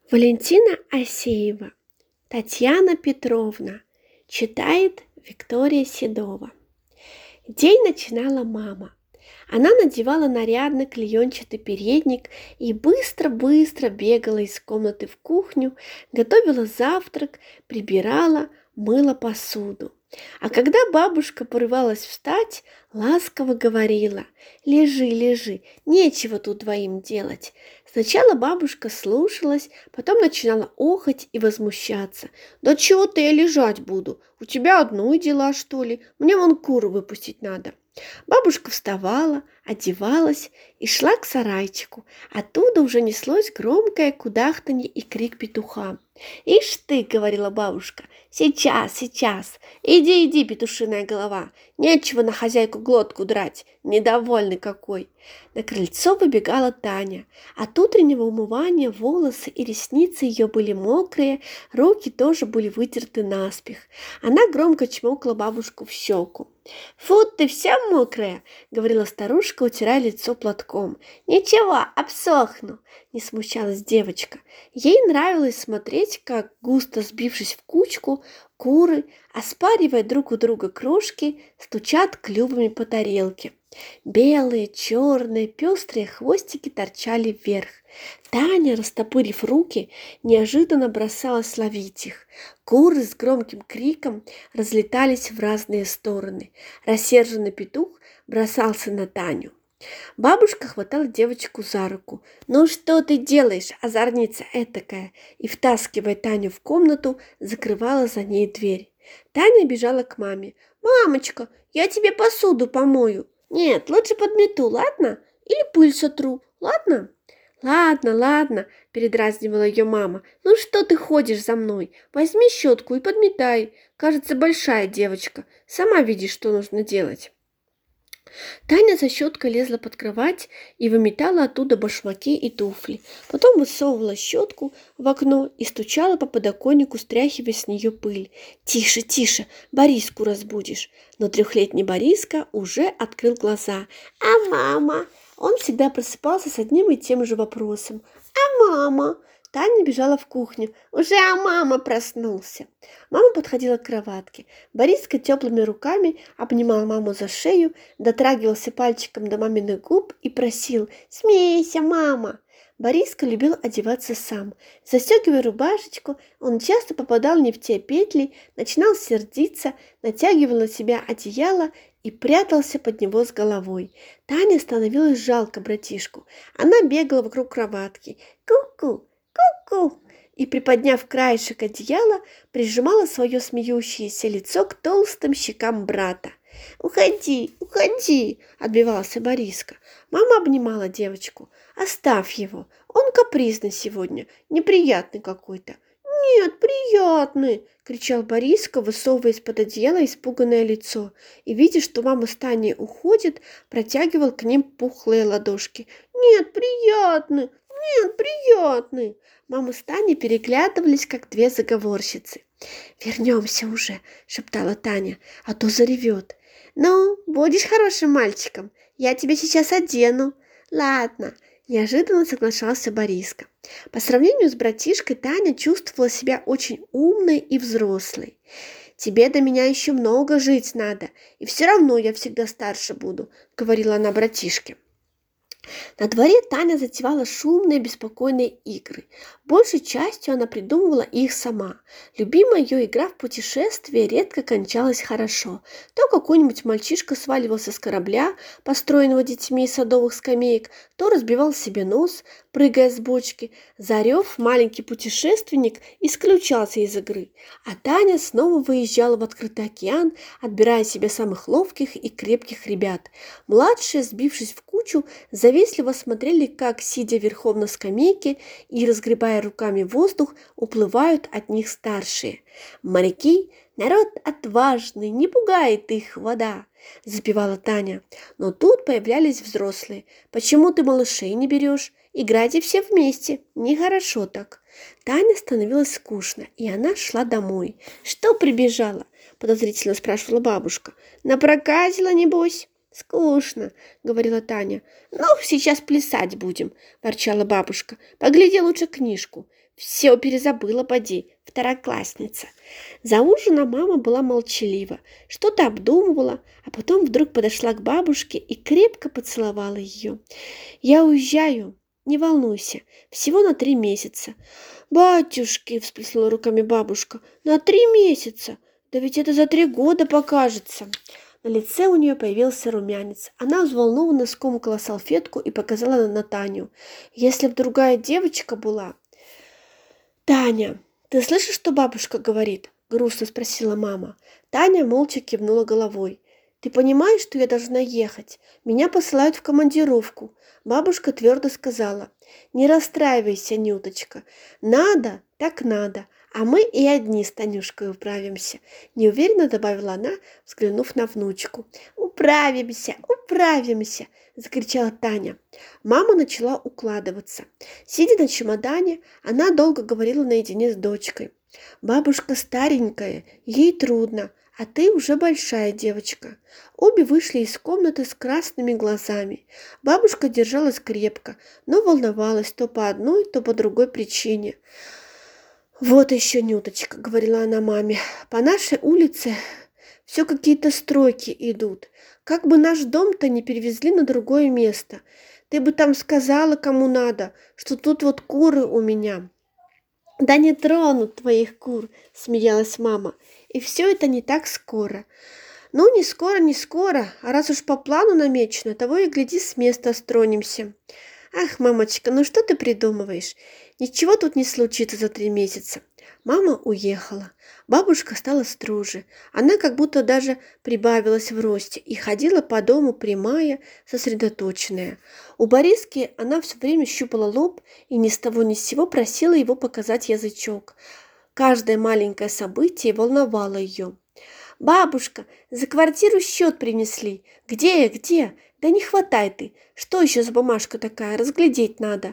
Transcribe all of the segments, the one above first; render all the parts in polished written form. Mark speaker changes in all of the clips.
Speaker 1: Валентина Асеева, Татьяна Петровна, читает Виктория Седова. День начинала мама. Она надевала нарядный клеенчатый передник и быстро-быстро бегала из комнаты в кухню, готовила завтрак, прибирала, мыла посуду. А когда бабушка порывалась встать, ласково говорила: «Лежи, лежи, нечего тут двоим делать». Сначала бабушка слушалась, потом начинала охать и возмущаться. «Да чего-то я лежать буду? У тебя одной дела, что ли? Мне вон куру выпустить надо». Бабушка вставала, одевалась и шла к сарайчику. Оттуда уже неслось громкое кудахтанье и крик петуха. «Ишь ты!» — говорила бабушка. «Сейчас, сейчас! Иди, петушиная голова! Нечего на хозяйку глотку драть! Недовольный какой!» На крыльцо выбегала Таня. От утреннего умывания волосы и ресницы ее были мокрые, руки тоже были вытерты наспех. Она громко чмокала бабушку в щеку. «Фу, ты вся мокрая!» — говорила старушка, утирая лицо платком. «Ничего, обсохну!» — не смущалась девочка. Ей нравилось смотреть, как, густо сбившись в кучку, куры, оспаривая друг у друга крошки, стучат клювами по тарелке. Белые, черные, пестрые хвостики торчали вверх. Таня, растопырив руки, неожиданно бросалась ловить их. Куры с громким криком разлетались в разные стороны. Рассерженный петух бросался на Таню. Бабушка хватала девочку за руку. «Ну что ты делаешь, озорница этакая?» И, втаскивая Таню в комнату, закрывала за ней дверь. Таня бежала к маме. «Мамочка, я тебе посуду помою». «Нет, лучше подмету, ладно? Или пыль сотру, ладно?» «Ладно», — передразнивала ее мама. «Ну что ты ходишь за мной? Возьми щетку и подметай. Кажется, большая девочка. Сама видишь, что нужно делать». Таня за щеткой лезла под кровать и выметала оттуда башмаки и туфли. Потом высовывала щетку в окно и стучала по подоконнику, стряхивая с нее пыль. «Тише, тише, Бориску разбудишь». Но трехлетний Бориска уже открыл глаза. «А мама?» Он всегда просыпался с одним и тем же вопросом. «А мама?» Таня бежала в кухню. «Уже мама проснулся!» Мама подходила к кроватке. Бориска теплыми руками обнимал маму за шею, дотрагивался пальчиком до маминых губ и просил: «Смейся, мама!» Бориска любил одеваться сам. Застегивая рубашечку, он часто попадал не в те петли, начинал сердиться, натягивал на себя одеяло и прятался под него с головой. Тане становилось жалко братишку. Она бегала вокруг кроватки. «Ку-ку! Ку-ку!» И, приподняв краешек одеяла, прижимала свое смеющееся лицо к толстым щекам брата. «Уходи, уходи!» – отбивался Бориска. Мама обнимала девочку. «Оставь его, он капризный сегодня, неприятный какой-то». «Нет, приятный!» – кричал Бориска, высовывая из-под одеяла испуганное лицо. И, видя, что мама с Таней уходит, протягивал к ним пухлые ладошки. «Нет, приятный! Нет, приятный!» Мама с Таней переглядывались, как две заговорщицы. «Вернемся уже!» – шептала Таня, – «а то заревет». «Ну, будешь хорошим мальчиком, я тебя сейчас одену». «Ладно», – неожиданно соглашался Бориска. По сравнению с братишкой Таня чувствовала себя очень умной и взрослой. «Тебе до меня еще много жить надо, и все равно я всегда старше буду», – говорила она братишке. На дворе Таня затевала шумные, беспокойные игры. Большей частью она придумывала их сама. Любимая ее игра в путешествие редко кончалась хорошо. То какой-нибудь мальчишка сваливался с корабля, построенного детьми из садовых скамеек, то разбивал себе нос, прыгая с бочки. Зарев, маленький путешественник исключался из игры, а Таня снова выезжала в открытый океан, отбирая себе самых ловких и крепких ребят. Младшие, сбившись в кучу, завистливо смотрели, как, сидя верхом на скамейке и разгребая руками воздух, уплывают от них старшие. «Моряки – народ отважный, не пугает их вода», – запевала Таня. Но тут появлялись взрослые. «Почему ты малышей не берешь? Играйте все вместе, нехорошо так». Тане становилось скучно, и она шла домой. «Что прибежала?» – подозрительно спрашивала бабушка. «Напроказила, небось?» «Скучно», — говорила Таня. «Ну, сейчас плясать будем», — ворчала бабушка. «Погляди лучше книжку. Все перезабыла, поди, второклассница». За ужином мама была молчалива, что-то обдумывала, а потом вдруг подошла к бабушке и крепко поцеловала ее. «Я уезжаю, не волнуйся, всего на 3 месяца». «Батюшки!» — всплеснула руками бабушка. «На 3 месяца? Да ведь это за 3 года покажется!» На лице у нее появился румянец. Она взволнованно скомкала салфетку и показала на Таню. «Если б другая девочка была...» «Таня, ты слышишь, что бабушка говорит?» — грустно спросила мама. Таня молча кивнула головой. «Ты понимаешь, что я должна ехать? Меня посылают в командировку». Бабушка твердо сказала. «Не расстраивайся, Нюточка. Надо, так надо. А мы и одни с Танюшкой управимся», — неуверенно добавила она, взглянув на внучку. «Управимся, управимся!» — закричала Таня. Мама начала укладываться. Сидя на чемодане, она долго говорила наедине с дочкой. «Бабушка старенькая, ей трудно, а ты уже большая девочка». Обе вышли из комнаты с красными глазами. Бабушка держалась крепко, но волновалась то по одной, то по другой причине. «Вот еще, Нюточка», — говорила она маме, — «по нашей улице все какие-то стройки идут. Как бы наш дом-то не перевезли на другое место. Ты бы там сказала, кому надо, что тут вот куры у меня». «Да не тронут твоих кур», — смеялась мама. «И все это не так скоро». «Ну, не скоро, не скоро, а раз уж по плану намечено, того и гляди, с места стронемся». «Ах, мамочка, ну что ты придумываешь? Ничего тут не случится за 3 месяца». Мама уехала. Бабушка стала строже. Она как будто даже прибавилась в росте и ходила по дому прямая, сосредоточенная. У Бориски она все время щупала лоб и ни с того ни с сего просила его показать язычок. Каждое маленькое событие волновало ее. «Бабушка, за квартиру счет принесли. Где я, где? Да не хватай ты. Что еще за бумажка такая? Разглядеть надо».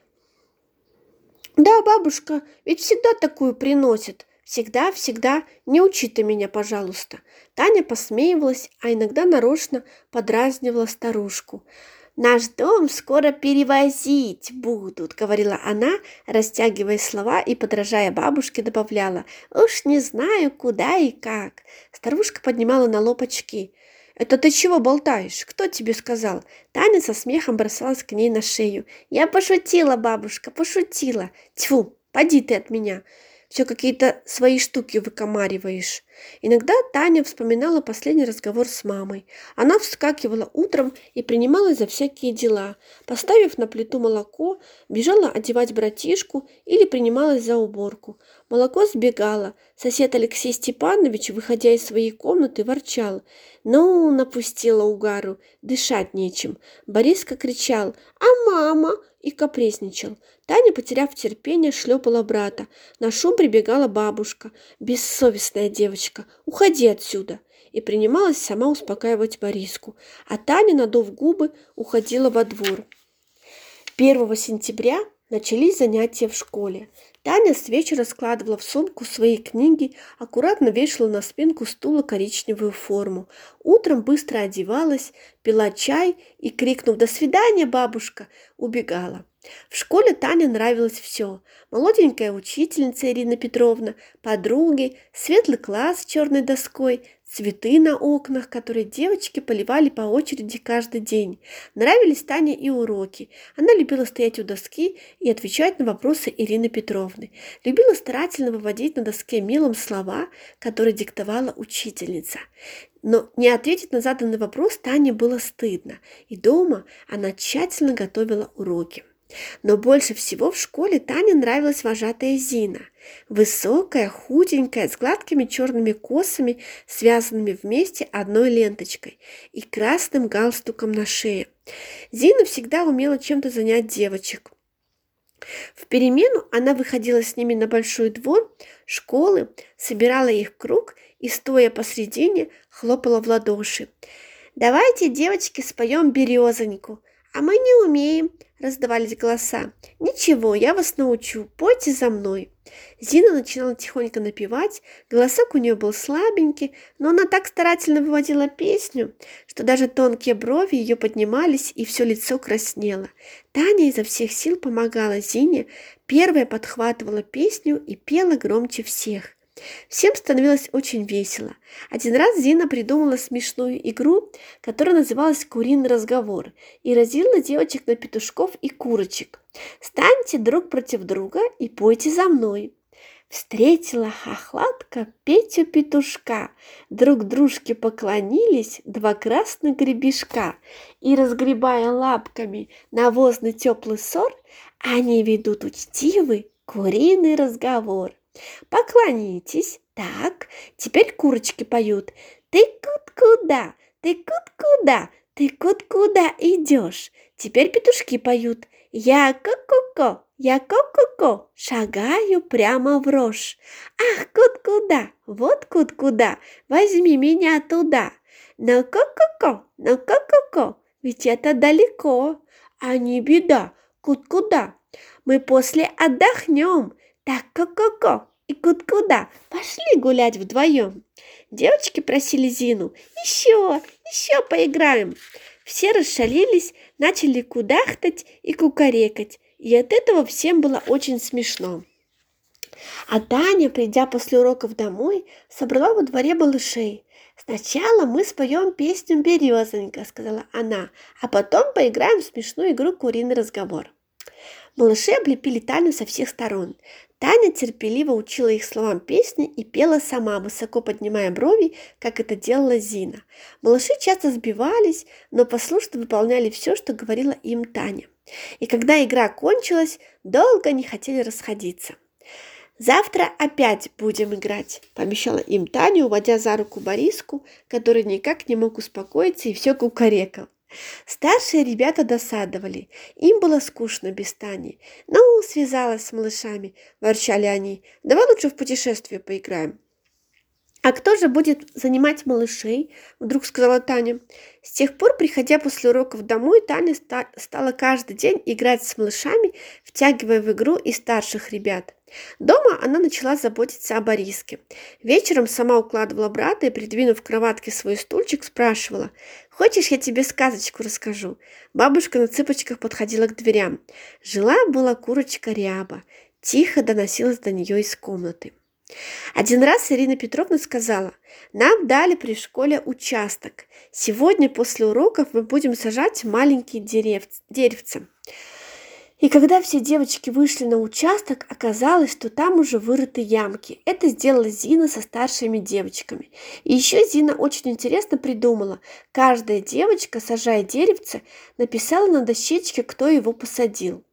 Speaker 1: «Да, бабушка, ведь всегда такую приносят. Всегда, всегда. Не учи ты меня, пожалуйста». Таня посмеивалась, а иногда нарочно подразнивала старушку. «Наш дом скоро перевозить будут», — говорила она, растягивая слова и, подражая бабушке, добавляла. «Уж не знаю, куда и как». Старушка поднимала на лоб очки. «Это ты чего болтаешь? Кто тебе сказал?» Таня со смехом бросалась к ней на шею. «Я пошутила, бабушка, пошутила. Тьфу, поди ты от меня. Все какие-то свои штуки выкомариваешь». Иногда Таня вспоминала последний разговор с мамой. Она вскакивала утром и принималась за всякие дела. Поставив на плиту молоко, бежала одевать братишку или принималась за уборку. Молоко сбегало. Сосед Алексей Степанович, выходя из своей комнаты, ворчал. «Ну, напустила угару, дышать нечем». Бориска кричал «А мама?» и капризничал. Таня, потеряв терпение, шлепала брата. На шум прибегала бабушка. «Бессовестная девочка, уходи отсюда!» И принималась сама успокаивать Бориску. А Таня, надув губы, уходила во двор. 1 сентября начались занятия в школе. Таня с вечера складывала в сумку свои книги, аккуратно вешала на спинку стула коричневую форму. Утром быстро одевалась, пила чай и, крикнув «До свидания, бабушка!», убегала. В школе Тане нравилось все. Молоденькая учительница Ирина Петровна, подруги, светлый класс с черной доской, цветы на окнах, которые девочки поливали по очереди каждый день. Нравились Тане и уроки. Она любила стоять у доски и отвечать на вопросы Ирины Петровны. Любила старательно выводить на доске мелом слова, которые диктовала учительница. Но не ответить на заданный вопрос Тане было стыдно, и дома она тщательно готовила уроки. Но больше всего в школе Тане нравилась вожатая Зина. Высокая, худенькая, с гладкими черными косами, связанными вместе одной ленточкой и красным галстуком на шее. Зина всегда умела чем-то занять девочек. В перемену она выходила с ними на большой двор школы, собирала их в круг и, стоя посредине, хлопала в ладоши. «Давайте, девочки, споем березоньку». «А мы не умеем», – раздавались голоса. «Ничего, я вас научу, пойте за мной». Зина начинала тихонько напевать, голосок у нее был слабенький, но она так старательно выводила песню, что даже тонкие брови ее поднимались и все лицо краснело. Таня изо всех сил помогала Зине, первая подхватывала песню и пела громче всех. Всем становилось очень весело. Один раз Зина придумала смешную игру, которая называлась «Куриный разговор», и разделила девочек на петушков и курочек. «Станьте друг против друга и пойте за мной». Встретила хохлатка Петю петушка, друг дружке поклонились два красных гребешка, и, разгребая лапками навозный теплый ссор, они ведут учтивый куриный разговор. Поклонитесь. Так, теперь курочки поют. Ты куда? Ты куда? Ты куда идешь? Теперь петушки поют. Я ко-ко-ко, я ко-ко-ко, шагаю прямо в рожь. Ах, куда? Вот куда? Возьми меня туда. Но ко-ко-ко, ведь это далеко. А не беда, куда? Мы после отдохнем. Так, ко-ко-ко и куда? Пошли гулять вдвоем. Девочки просили Зину: еще поиграем. Все расшалились, начали кудахтать и кукарекать, и от этого всем было очень смешно. А Таня, придя после уроков домой, собрала во дворе малышей. «Сначала мы споем песню «Березонька», — сказала она, «а потом поиграем в смешную игру «Куриный разговор». Малыши облепили Таню со всех сторон. Таня терпеливо учила их словам песни и пела сама, высоко поднимая брови, как это делала Зина. Малыши часто сбивались, но послушно выполняли все, что говорила им Таня. И когда игра кончилась, долго не хотели расходиться. «Завтра опять будем играть», – пообещала им Таня, уводя за руку Бориску, который никак не мог успокоиться и все кукарекал. Старшие ребята досадовали, им было скучно без Тани. «Ну, связалась с малышами», – ворчали они, – «давай лучше в путешествие поиграем». «А кто же будет занимать малышей?» – вдруг сказала Таня. С тех пор, приходя после уроков домой, Таня стала каждый день играть с малышами, втягивая в игру и старших ребят. Дома она начала заботиться о Бориске. Вечером сама укладывала брата и, придвинув к кроватке свой стульчик, спрашивала: «Хочешь, я тебе сказочку расскажу?» Бабушка на цыпочках подходила к дверям. Жила-была курочка Ряба. Тихо доносилась до нее из комнаты. Один раз Ирина Петровна сказала: «Нам дали при школе участок. Сегодня после уроков мы будем сажать маленькие деревца». И когда все девочки вышли на участок, оказалось, что там уже вырыты ямки. Это сделала Зина со старшими девочками. И еще Зина очень интересно придумала. Каждая девочка, сажая деревце, написала на дощечке, кто его посадил.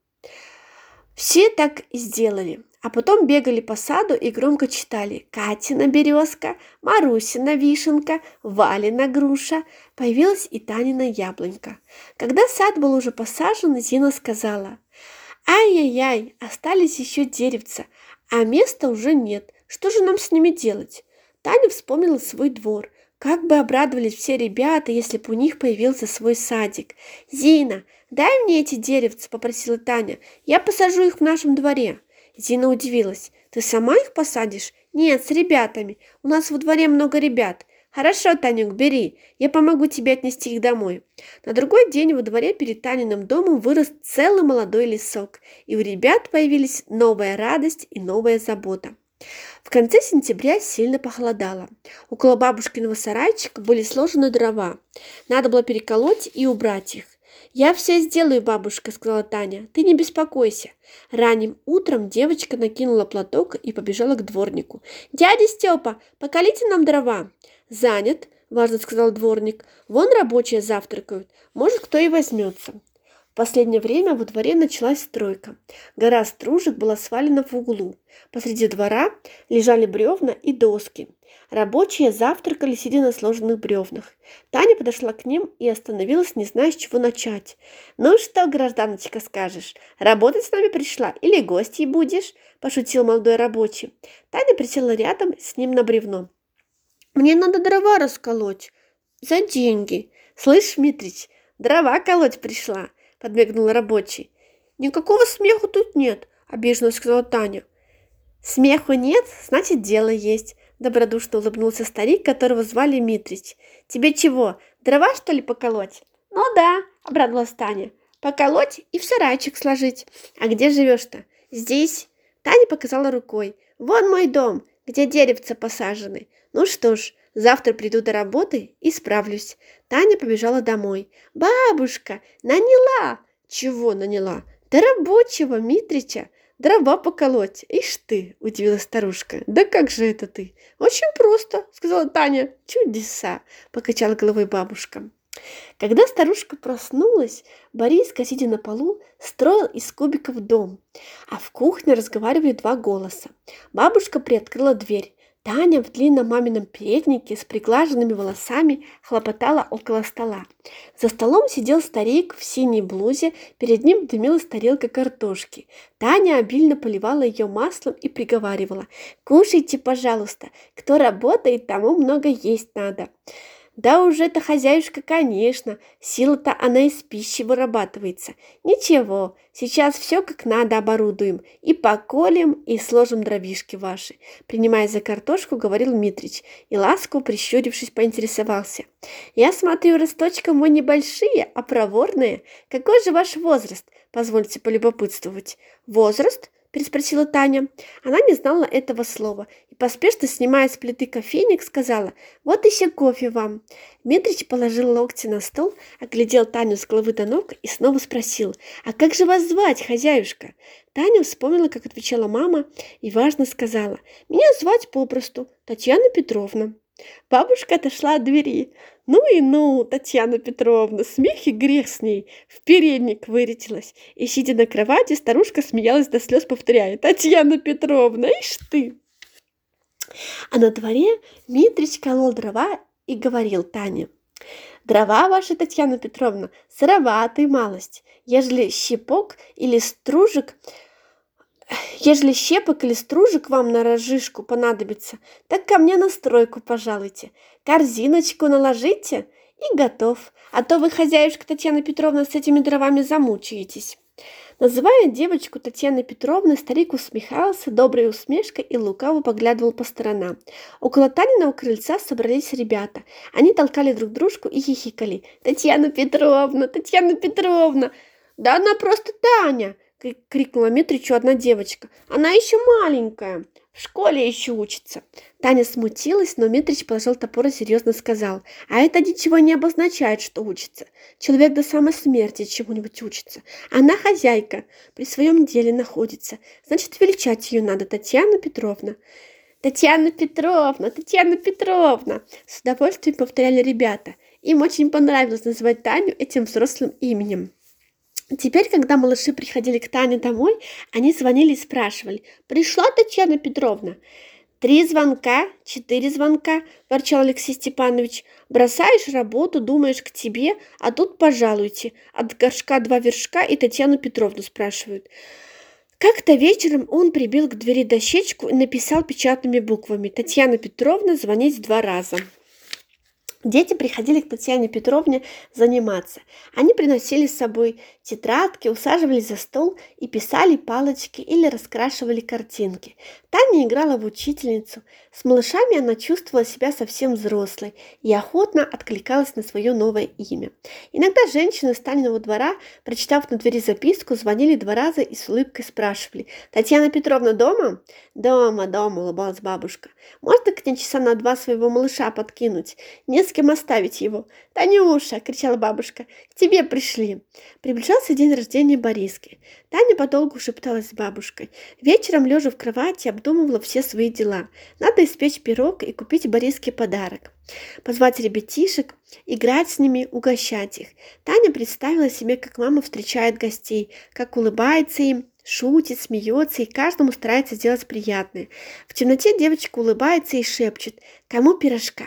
Speaker 1: Все так и сделали. А потом бегали по саду и громко читали: «Катина березка, Марусина вишенка, Валина груша». Появилась и Танина яблонька. Когда сад был уже посажен, Зина сказала: «Ай-яй-яй, остались еще деревца, а места уже нет. Что же нам с ними делать?» Таня вспомнила свой двор. Как бы обрадовались все ребята, если бы у них появился свой садик. «Зина, дай мне эти деревца», – попросила Таня. «Я посажу их в нашем дворе». Зина удивилась. «Ты сама их посадишь?» «Нет, с ребятами. У нас во дворе много ребят». «Хорошо, Танюк, бери. Я помогу тебе отнести их домой». На другой день во дворе перед Таниным домом вырос целый молодой лесок, и у ребят появились новая радость и новая забота. В конце сентября сильно похолодало. Около бабушкиного сарайчика были сложены дрова. Надо было переколоть и убрать их. «Я все сделаю, бабушка», — сказала Таня. «Ты не беспокойся». Ранним утром девочка накинула платок и побежала к дворнику. «Дядя Степа, поколите нам дрова». «Занят», — важно сказал дворник. «Вон рабочие завтракают. Может, кто и возьмется». В последнее время во дворе началась стройка. Гора стружек была свалена в углу. Посреди двора лежали бревна и доски. Рабочие завтракали, сидя на сложенных бревнах. Таня подошла к ним и остановилась, не зная, с чего начать. «Ну что, гражданочка, скажешь? Работать с нами пришла или гостьей будешь?» – пошутил молодой рабочий. Таня присела рядом с ним на бревно. «Мне надо дрова расколоть. За деньги. Слышь, Митрич, дрова колоть пришла. подмигнул рабочий. «Никакого смеху тут нет», – обиженно сказала Таня. «Смеху нет, значит, дело есть», – добродушно улыбнулся старик, которого звали Митрич. «Тебе чего, дрова, что ли, поколоть?» «Ну да», – обрадовалась Таня. «Поколоть и в сарайчик сложить. А где живешь-то?» «Здесь». Таня показала рукой. «Вон мой дом, где деревца посажены. Ну что ж, завтра приду до работы и справлюсь». Таня побежала домой. «Бабушка, наняла!» «Чего наняла?» «Да рабочего, Митрича. Дрова поколоть. Ишь ты!» – удивилась старушка. «Да как же это ты?» «Очень просто», – сказала Таня. «Чудеса!» – покачала головой бабушка. Когда старушка проснулась, Бориска, сидя на полу, строил из кубиков дом, а в кухне разговаривали два голоса. Бабушка приоткрыла дверь. Таня в длинном мамином переднике с приглаженными волосами хлопотала около стола. За столом сидел старик в синей блузе, перед ним дымилась тарелка картошки. Таня обильно поливала ее маслом и приговаривала: «Кушайте, пожалуйста, кто работает, тому много есть надо». «Да уж это хозяюшка, конечно, сила-то она из пищи вырабатывается. Ничего, сейчас все как надо оборудуем, и поколем, и сложим дровишки ваши», принимаясь за картошку, говорил Митрич, и ласково прищурившись поинтересовался: «Я смотрю, росточка мой небольшие, а проворные. Какой же ваш возраст? Позвольте полюбопытствовать». «Возраст?» – переспросила Таня. Она не знала этого слова и, поспешно снимая с плиты кофейник, сказала: «Вот еще кофе вам». Дмитрич положил локти на стол, оглядел Таню с головы до ног и снова спросил: «А как же вас звать, хозяюшка?» Таня вспомнила, как отвечала мама, и важно сказала: «Меня звать попросту Татьяна Петровна». Бабушка отошла от двери. «Ну и ну, Татьяна Петровна, смех и грех с ней!» В передник вырядилась. И, сидя на кровати, старушка смеялась до слез, повторяя: «Татьяна Петровна, ишь ты!» А на дворе Митрич колол дрова и говорил Тане: «Дрова ваши, Татьяна Петровна, сыроватые малость. Ежели щепок или стружек вам на разжижку понадобится, так ко мне на стройку пожалуйте. Корзиночку наложите и готов. А то вы, хозяюшка Татьяна Петровна, с этими дровами замучаетесь». Называя девочку Татьяной Петровной, старик усмехался доброй усмешкой и лукаво поглядывал по сторонам. Около Таниного крыльца собрались ребята. Они толкали друг дружку и хихикали. «Татьяна Петровна! Татьяна Петровна!» «Да она просто Таня!» – крикнула Митричу одна девочка. «Она еще маленькая, в школе еще учится». Таня смутилась, но Митрич положил топор и серьезно сказал: «А это ничего не обозначает, что учится. Человек до самой смерти чему-нибудь учится. Она хозяйка, при своем деле находится. Значит, величать ее надо, Татьяна Петровна». «Татьяна Петровна! Татьяна Петровна!» С удовольствием повторяли ребята. Им очень понравилось называть Таню этим взрослым именем. Теперь, когда малыши приходили к Тане домой, они звонили и спрашивали: «Пришла Татьяна Петровна?» 3 звонка, 4 звонка, ворчал Алексей Степанович. «Бросаешь работу, думаешь, к тебе, а тут пожалуйте. От горшка 2 вершка и Татьяну Петровну спрашивают». Как-то вечером он прибил к двери дощечку и написал печатными буквами: «Татьяна Петровна, звонить 2 раза». Дети приходили к Татьяне Петровне заниматься. Они приносили с собой тетрадки, усаживались за стол и писали палочки или раскрашивали картинки. Таня играла в учительницу. С малышами она чувствовала себя совсем взрослой и охотно откликалась на свое новое имя. Иногда женщины с Таниного двора, прочитав на двери записку, звонили 2 раза и с улыбкой спрашивали: «Татьяна Петровна дома?» «Дома, дома», улыбалась бабушка. «Можно к ней часа на 2 своего малыша подкинуть? Не с кем оставить его». «Танюша!» – кричала бабушка. «К тебе пришли». Приближался день рождения Бориски. Таня подолгу шепталась с бабушкой. Вечером, лежа в кровати, обдумывала все свои дела. Надо испечь пирог и купить Бориске подарок. Позвать ребятишек, играть с ними, угощать их. Таня представила себе, как мама встречает гостей, как улыбается им, шутит, смеется и каждому старается сделать приятное. В темноте девочка улыбается и шепчет: «Кому пирожка?»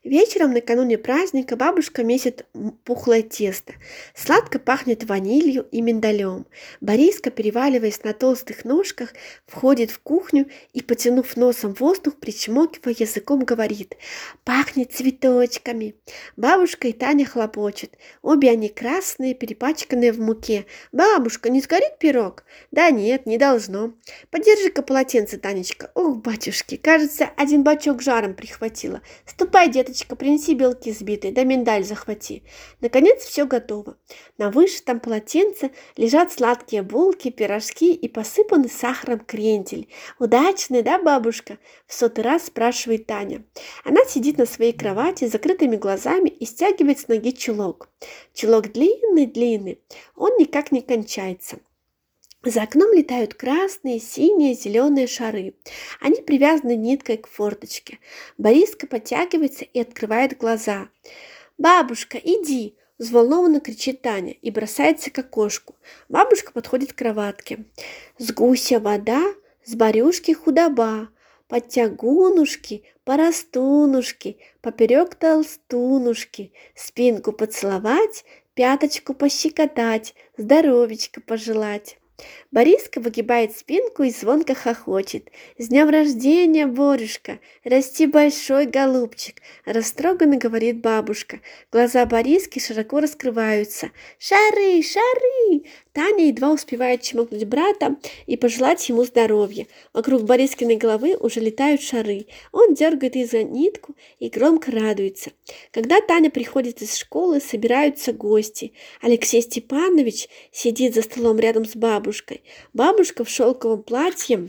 Speaker 1: Вечером накануне праздника бабушка месит пухлое тесто. Сладко пахнет ванилью и миндалем. Бориска, переваливаясь на толстых ножках, входит в кухню и, потянув носом воздух, причмокивая языком, говорит: «Пахнет цветочками». Бабушка и Таня хлопочут. Обе они красные, перепачканные в муке. «Бабушка, не сгорит пирог?» «Да нет, не должно». «Подержи-ка полотенце, Танечка». «Ох, батюшки, кажется, один бачок жаром прихватила. Ступай, деточка, принеси белки взбитые, да миндаль захвати». Наконец все готово. На вышитом полотенце лежат сладкие булки, пирожки и посыпанный сахаром крендель. «Удачный, да, бабушка?» — в сотый раз спрашивает Таня. Она сидит на своей кровати с закрытыми глазами и стягивает с ноги чулок. Чулок длинный-длинный, он никак не кончается. За окном летают красные, синие, зеленые шары. Они привязаны ниткой к форточке. Бориска подтягивается и открывает глаза. «Бабушка, иди!» – взволнованно кричит Таня и бросается к окошку. Бабушка подходит к кроватке. «С гуся вода, с барюшки худоба, подтягунушки, порастунушки, поперек толстунушки, спинку поцеловать, пяточку пощекотать, здоровечко пожелать». Бориска выгибает спинку и звонко хохочет. «С днем рождения, Борюшка! Расти большой, голубчик!» Растроганно говорит бабушка. Глаза Бориски широко раскрываются. «Шары! Шары!» Таня едва успевает чмокнуть брата и пожелать ему здоровья. Вокруг Борискиной головы уже летают шары. Он дергает их за нитку и громко радуется. Когда Таня приходит из школы, собираются гости. Алексей Степанович сидит за столом рядом с бабушкой. Бабушка в шелковом платье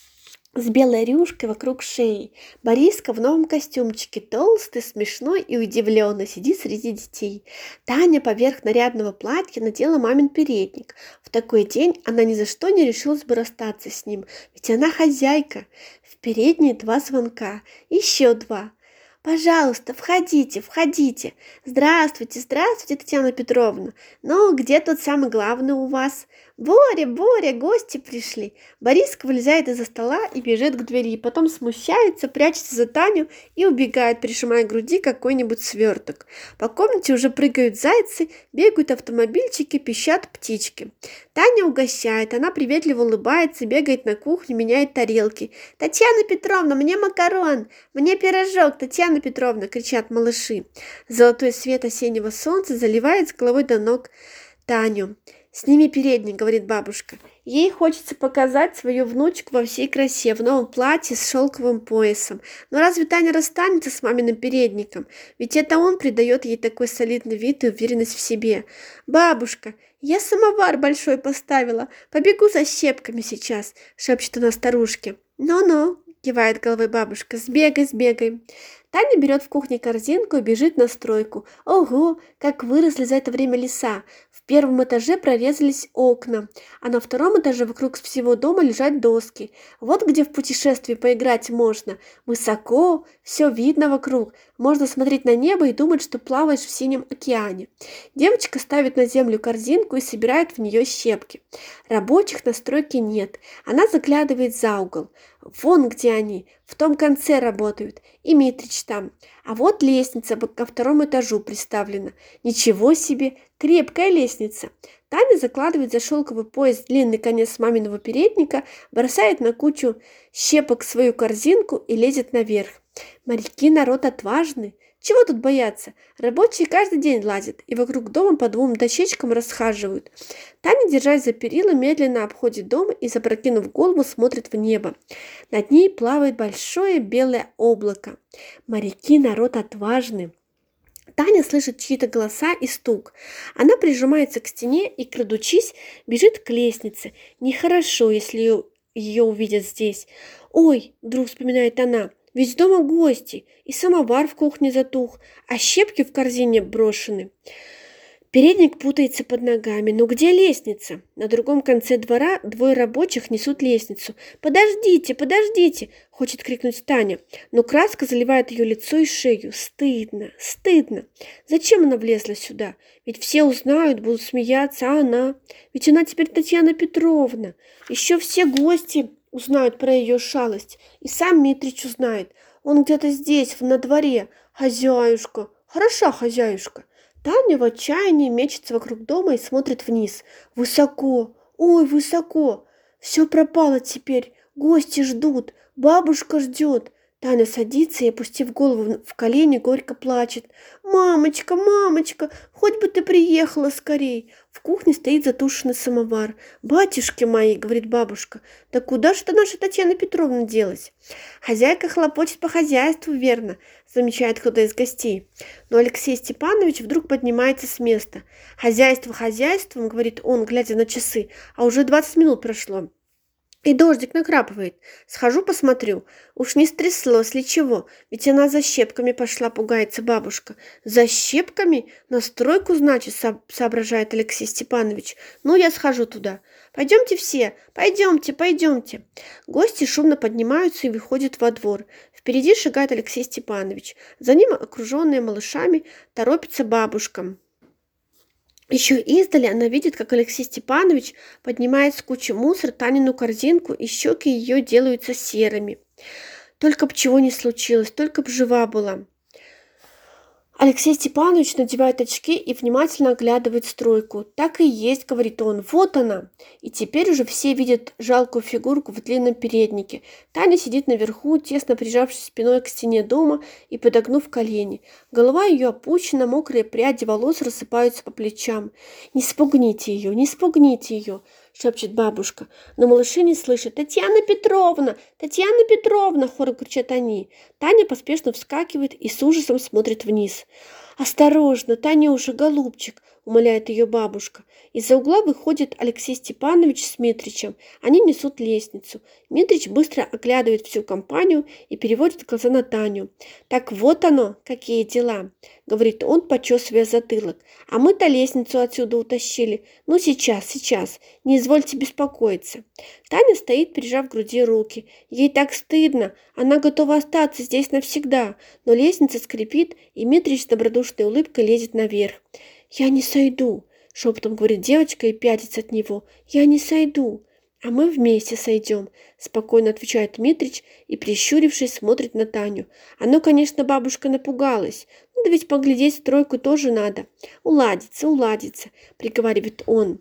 Speaker 1: с белой рюшкой вокруг шеи. Бориска в новом костюмчике, толстый, смешной и удивленный, сидит среди детей. Таня поверх нарядного платья надела мамин передник. В такой день она ни за что не решилась бы расстаться с ним, ведь она хозяйка. В передней 2 звонка, еще 2. «Пожалуйста, входите, входите. Здравствуйте, здравствуйте, Татьяна Петровна. Ну, где тот самый главный у вас?» «Боря, Боря, гости пришли!» Бориска вылезает из-за стола и бежит к двери, потом смущается, прячется за Таню и убегает, прижимая к груди какой-нибудь сверток. По комнате уже прыгают зайцы, бегают автомобильчики, пищат птички. Таня угощает, она приветливо улыбается, бегает на кухню, меняет тарелки. «Татьяна Петровна, мне макарон! Мне пирожок, Татьяна Петровна!» — кричат малыши. Золотой свет осеннего солнца заливает с головой до ног Таню. «Сними передник», — говорит бабушка. Ей хочется показать свою внучку во всей красе, в новом платье с шелковым поясом. Но разве Таня расстанется с маминым передником? Ведь это он придает ей такой солидный вид и уверенность в себе. «Бабушка, я самовар большой поставила. Побегу за щепками сейчас», — шепчет она старушке. «Ну-ну», — кивает головой бабушка, — «сбегай, сбегай». Таня берет в кухне корзинку и бежит на стройку. Ого, как выросли за это время леса! В первом этаже прорезались окна, а на втором этаже вокруг всего дома лежат доски. Вот где в путешествии поиграть можно. Высоко, все видно вокруг. Можно смотреть на небо и думать, что плаваешь в синем океане. Девочка ставит на землю корзинку и собирает в нее щепки. Рабочих на стройке нет. Она заглядывает за угол. Вон где они, в том конце работают. И Митрич там. А вот лестница ко 2-му этажу приставлена. Ничего себе, крепкая лестница. Таня закладывает за шелковый пояс длинный конец маминого передника, бросает на кучу щепок свою корзинку и лезет наверх. Моряки народ отважный. Чего тут бояться? Рабочие каждый день лазят и вокруг дома по 2 дощечкам расхаживают. Таня, держась за перила, медленно обходит дом и, запрокинув голову, смотрит в небо. Над ней плавает большое белое облако. Моряки народ отважный. Таня слышит чьи-то голоса и стук. Она прижимается к стене и, крадучись, бежит к лестнице. Нехорошо, если ее увидят здесь. «Ой!» — вдруг вспоминает она. «Ведь дома гости, и самовар в кухне затух, а щепки в корзине брошены». Передник путается под ногами. Но где лестница? На другом конце двора 2 рабочих несут лестницу. «Подождите, подождите!» – хочет крикнуть Таня. Но краска заливает ее лицо и шею. Стыдно, стыдно. Зачем она влезла сюда? Ведь все узнают, будут смеяться, а она? Ведь она теперь Татьяна Петровна. Еще все гости узнают про ее шалость. И сам Митрич узнает. Он где-то здесь, на дворе. Хозяюшка, хороша хозяюшка». Таня в отчаянии мечется вокруг дома и смотрит вниз. Высоко, ой, высоко. Все пропало теперь, гости ждут, бабушка ждет. Таня садится и, опустив голову в колени, горько плачет. «Мамочка, мамочка, хоть бы ты приехала скорей!» В кухне стоит затушенный самовар. «Батюшки мои!» — говорит бабушка. «Да куда же-то наша Татьяна Петровна делась?» «Хозяйка хлопочет по хозяйству, верно», — замечает кто-то из гостей. Но Алексей Степанович вдруг поднимается с места. «Хозяйство хозяйством», — говорит он, глядя на часы, «а уже 20 минут прошло. И дождик накрапывает. Схожу посмотрю. Уж не стряслось ли чего? Ведь она за щепками пошла, пугается бабушка. За щепками? На стройку, значит, соображает Алексей Степанович. Ну, я схожу туда. Пойдемте все, пойдемте, пойдемте. Гости шумно поднимаются и выходят во двор. Впереди шагает Алексей Степанович. За ним, окруженная малышами, торопится бабушка. Еще издали она видит, как Алексей Степанович поднимает с кучи мусора Танину корзинку, и щеки ее делаются серыми. Только б чего не случилось, только б жива была. Алексей Степанович надевает очки и внимательно оглядывает стройку. «Так и есть», — говорит он, — «вот она». И теперь уже все видят жалкую фигурку в длинном переднике. Таня сидит наверху, тесно прижавшись спиной к стене дома и подогнув колени. Голова ее опущена, мокрые пряди волос рассыпаются по плечам. «Не спугните ее, не спугните ее», — шепчет бабушка. Но малыши не слышат. «Татьяна Петровна! Татьяна Петровна!» — хором кричат они. Таня поспешно вскакивает и с ужасом смотрит вниз. «Осторожно, Танюша, голубчик!» — умоляет ее бабушка. Из-за угла выходит Алексей Степанович с Митричем. Они несут лестницу. Митрич быстро оглядывает всю компанию и переводит глаза на Таню. «Так вот оно, какие дела!» — говорит он, почесывая затылок. «А мы-то лестницу отсюда утащили. Ну, сейчас, не извольте беспокоиться». Таня стоит, прижав к груди руки. Ей так стыдно. Она готова остаться здесь навсегда. Но лестница скрипит, и Митрич с добродушной улыбкой лезет наверх. «Я не сойду», — шепотом говорит девочка и пятится от него. «Я не сойду». «А мы вместе сойдем», — спокойно отвечает Митрич и, прищурившись, смотрит на Таню. «Оно, конечно, бабушка напугалась. Ну да ведь поглядеть стройку тоже надо. Уладится», — приговаривает он.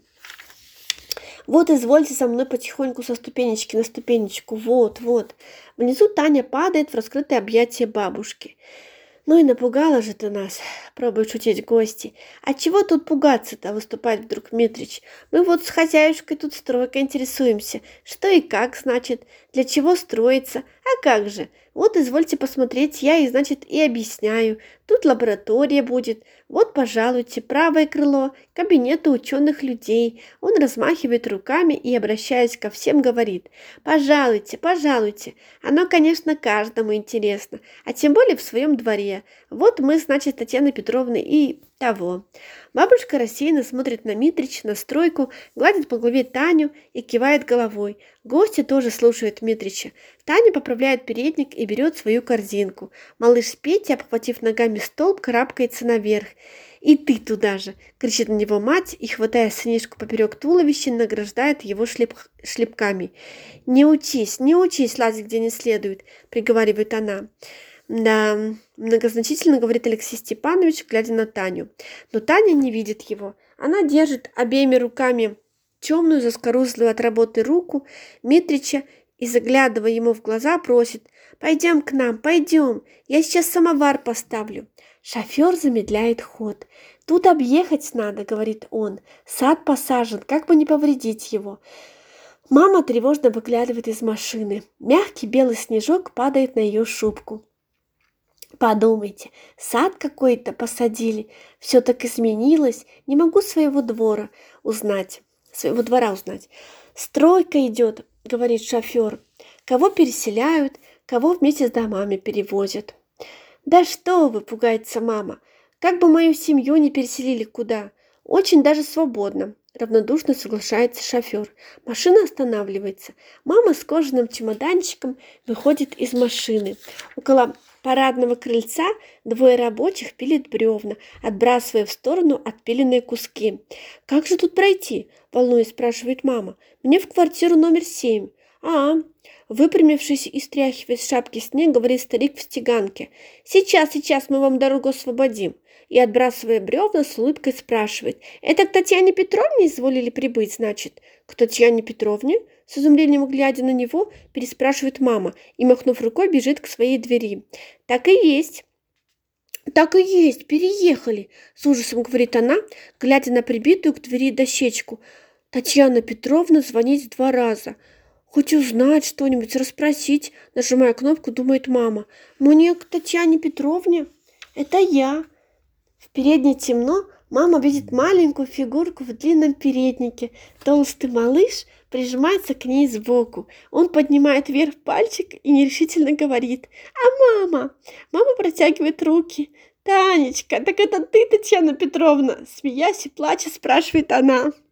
Speaker 1: «Вот, извольте со мной потихоньку со ступенечки на ступенечку. Вот». Внизу Таня падает в раскрытое объятие бабушки. «Ну и напугала же ты нас», — пробуют шутить гости. «А чего тут пугаться-то?» — выступает вдруг Митрич. «Мы вот с хозяюшкой тут стройкой интересуемся. Что и как, значит, для чего строится? А как же? Вот извольте посмотреть, я и, значит, и объясняю. Тут лаборатория будет. Вот, пожалуйте, правое крыло, кабинеты ученых людей». Он размахивает руками и, обращаясь ко всем, говорит: «Пожалуйте, пожалуйте. Оно, конечно, каждому интересно, а тем более в своем дворе. Вот мы, значит, Татьяна Петровна и того». Бабушка рассеянно смотрит на Митрича, на стройку, гладит по голове Таню и кивает головой. Гости тоже слушают Митрича. Таня поправляет передник и берет свою корзинку. Малыш Петя, обхватив ногами столб, карабкается наверх. «И ты туда же!» — кричит на него мать и, хватая сынишку поперек туловища, награждает его шлепками. Не учись лазить где не следует», — приговаривает она. «Да», — многозначительно говорит Алексей Степанович, глядя на Таню. Но Таня не видит его. Она держит обеими руками темную, заскорузлую от работы руку Митрича и, заглядывая ему в глаза, просит: «Пойдем к нам, пойдем, я сейчас самовар поставлю». Шофер замедляет ход. «Тут объехать надо», — говорит он. «Сад посажен, как бы не повредить его». Мама тревожно выглядывает из машины. Мягкий белый снежок падает на ее шубку. «Подумайте, сад какой-то посадили, все так изменилось, не могу своего двора узнать. Стройка идет», — говорит шофер. «Кого переселяют, кого вместе с домами перевозят». «Да что вы!» — пугается мама. «Как бы мою семью не переселили куда? Очень даже свободно», — равнодушно соглашается шофер. Машина останавливается. Мама с кожаным чемоданчиком выходит из машины. Около парадного крыльца двое рабочих пилят бревна, отбрасывая в сторону отпиленные куски. «Как же тут пройти?» — волнуясь спрашивает мама. «Мне в квартиру номер 7. «А, Выпрямившись и стряхивая с шапки снег, говорит старик в стеганке. «Сейчас, сейчас мы вам дорогу освободим». И, отбрасывая бревна, с улыбкой спрашивает. «Это к Татьяне Петровне изволили прибыть, значит?» «К Татьяне Петровне?» С изумлением глядя на него, переспрашивает мама и, махнув рукой, бежит к своей двери. «Так и есть». «Так и есть, переехали», — с ужасом говорит она, глядя на прибитую к двери дощечку. «Татьяна Петровна звонит 2 раза. Хоть узнать что-нибудь, расспросить», — нажимая кнопку, думает мама. «Мне к Татьяне Петровне? Это я». В передней темно, мама видит маленькую фигурку в длинном переднике. Толстый малыш прижимается к ней сбоку. Он поднимает вверх пальчик и нерешительно говорит: «А мама?» Мама протягивает руки. «Танечка, так это ты, Татьяна Петровна?» Смеясь и плача, спрашивает она.